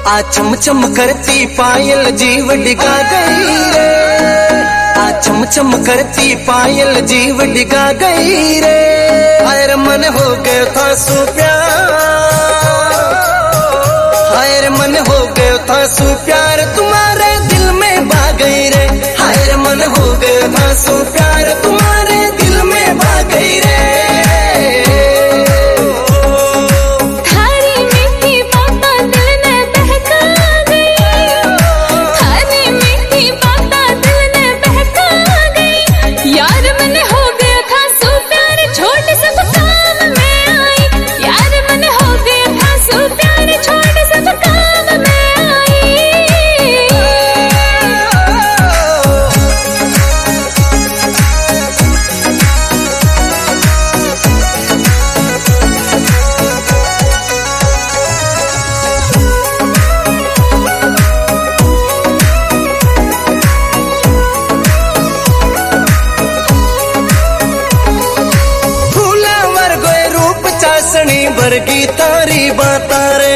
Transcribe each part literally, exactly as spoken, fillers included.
आ चम चम करती पायल जीव डिगा गई रे, आ चम चम करती पायल जीव डिगा गई रे। हायर मन हो गयो था सु प्यार, हायर मन हो गयो था सु प्यार तुम्हारे दिल में बा गई रे। हायर मन हो गयो था सु प्यार तुम्हारे दिल में बा गई रे। वर्गी तारी बाता रे,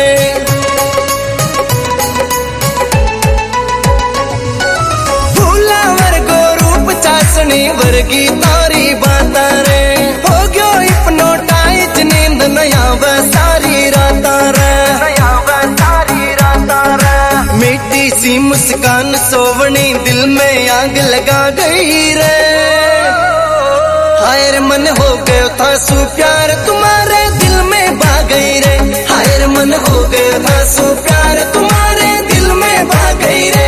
भूला वर्गो रूप चासनी वर्गी तारी बाता रे। हो गयो हिप्नोटाइज नींद नया व सारी राता रे, नया व सारी राता रे। मीठी सी मुस्कान सोवनी दिल में आग लगा गई रे। हायर मन हो गयो था सु प्यार तुम्हारे दिल में बा गई रे। हायर मन हो गयो था सु प्यार तुम्हारे दिल में बा गई रे।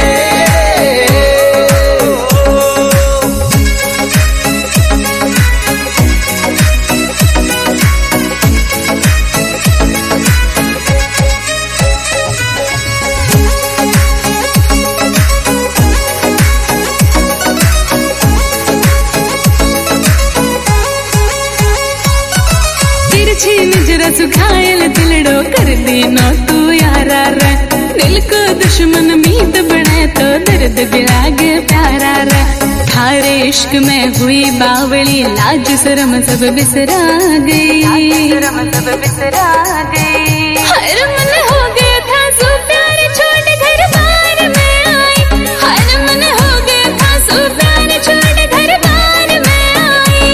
नजर सुखायल दिलड़ो कर देनो तू यारा रे। दिल को दुश्मन मीत बने तो दर्द बिराग प्यारा रे। थारे इश्क में हुई बावली लाज शर्म सब बिसरा गई, शर्म सब बिसरा गई। हर मन हो गया था सु प्यार छोड़ घर बार में आई। हर मन हो गया था सु प्यार छोड़ घर बार में आई।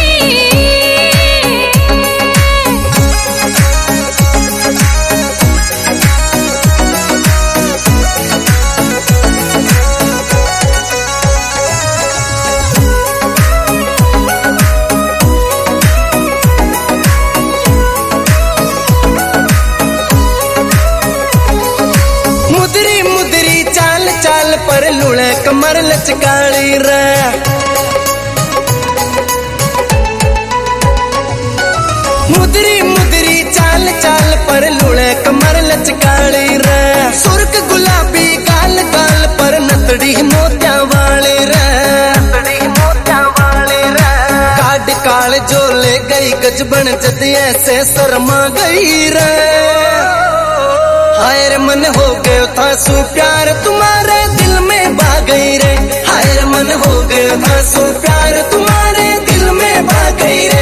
पर लुड़े कमर लचकाली रे, मुदरी मुदरी चाल चाल पर लुड़े कमर लचकाली रे। सुर्ख गुलाबी गाल गाल पर नतड़ी मोतिया वाले रे, नतड़ी मोतिया वाले रे। काट काल जो ले गई गजबन जद ऐसे शर्मा गई रे। हायर मन हो गयो था सु प्यार तुम्हारे दिल में बा गई रे। हायर मन हो गयो था सु प्यार तुम्हारे दिल में बा गई रे।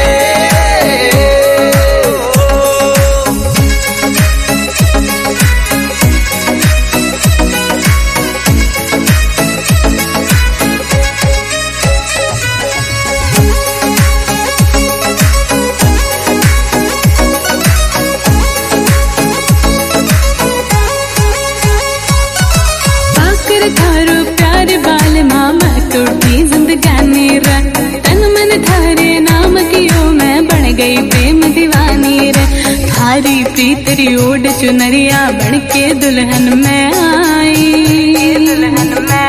थारो प्यार बाल मामा टूटी जिंदगानी रे। तन मन थारे नाम कियो मैं बन गई प्रेम दीवानी रे। थारी प्रीतरी ओढ़ चुनरिया बन के दुल्हन में आई, दुल्हन में